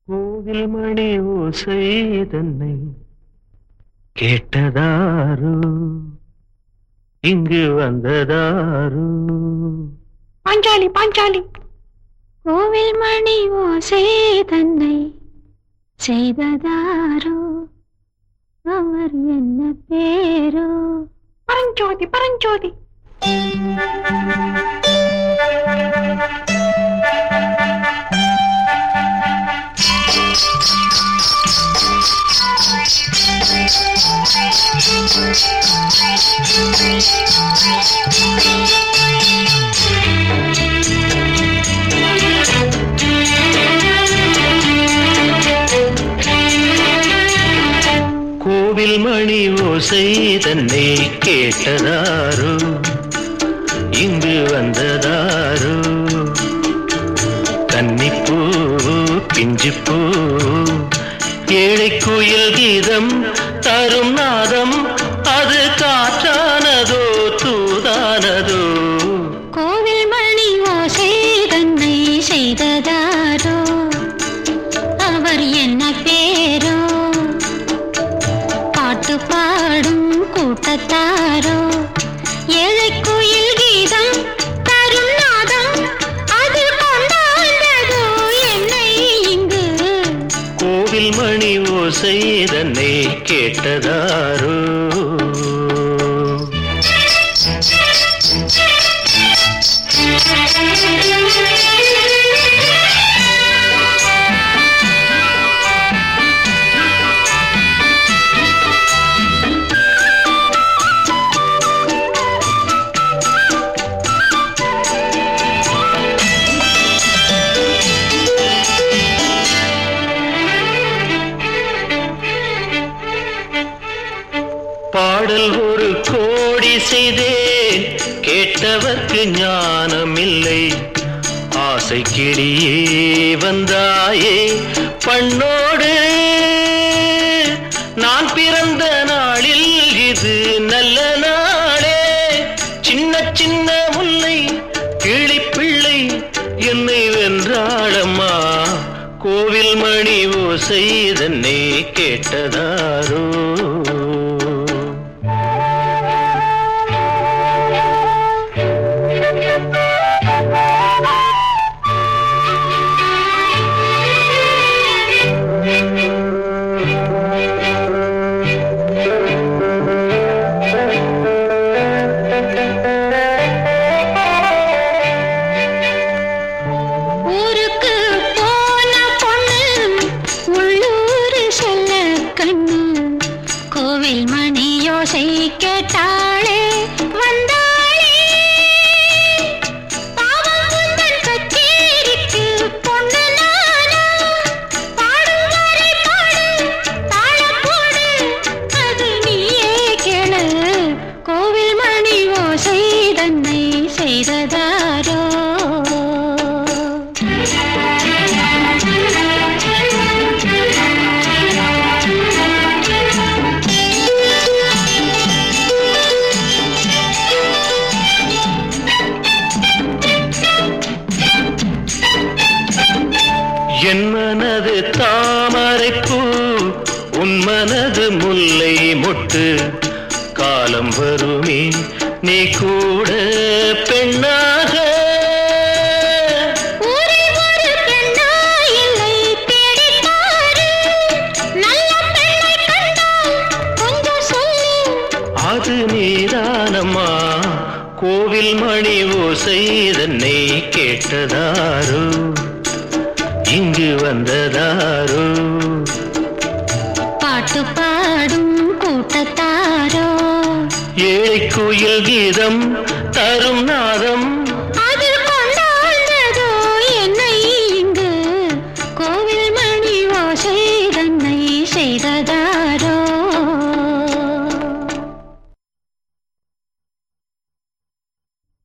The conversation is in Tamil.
கோவில் மணி ஓசை தன்னை கேட்டதாரு, இங்கு வந்ததாரு. பாஞ்சாலி பாஞ்சாலி. கோவில் மணி ஓசை தன்னை செய்ததாரோ, அவர் என்ன பேரோ? பரஞ்சோதி பரஞ்சோதி. கோவில் மணி ஓசை தன்னை கேட்டதாரோ, இங்கு வந்ததாரோ. கன்னிப்பூ பிஞ்சிப்பூ ஏழை குயில் கீதம் தரும் நாதம், அது காற்றானதோ தூதானதோ? கோவில் மணி ஓசை தன்னை செய்ததாரோ, அவர் என்ன பேரோ? பாட்டு பாடும் கூட்டத்தாரோ, ஏழை குயில் கீதம் தரும் நாதம், அது கொண்டாண்டதோ என்னை இங்கு? கோவில் மணி ஓசை தன்னை கேட்டதாரோ. பாடல் ஒரு கோடி செய்தேன், கேட்டவர்க்கு ஞானம் இல்லை. ஆசை கிளியே வந்தாயே பண்ணோடு, நான் பிறந்த நாளில் இது நல்ல நாளே. சின்ன சின்ன முல்லை கிளிப்பிள்ளை என்னை வென்றாளம்மா, கோவில் மணி ஓசை தன்னை கேட்டதாரோ. கோவில் மணி யோசை கேட்டாளே வந்தாளே, பாவம் உந்தன் கச்சேரிக்கு பொண்ணு நானா? பாடும் வரை பாடு, தாளம் போடு, அது நீயே கேளு. கோவில் மணி ஓசை தன்னை செய்ததாரோ? என் மனது தாமரைப்பூ, உன் மனது முல்லை மொட்டு. காலம் வருமே நீ கூட பெண்ணாக, அது நீதானம்மா. கோவில் மணி ஓசை தன்னை கேட்டதாரோ, இங்கு வந்ததாரோ? பாட்டு பாடும் கூட்டத்தாரோ, ஏழை குயில் கீதம் தரும் நாதம்,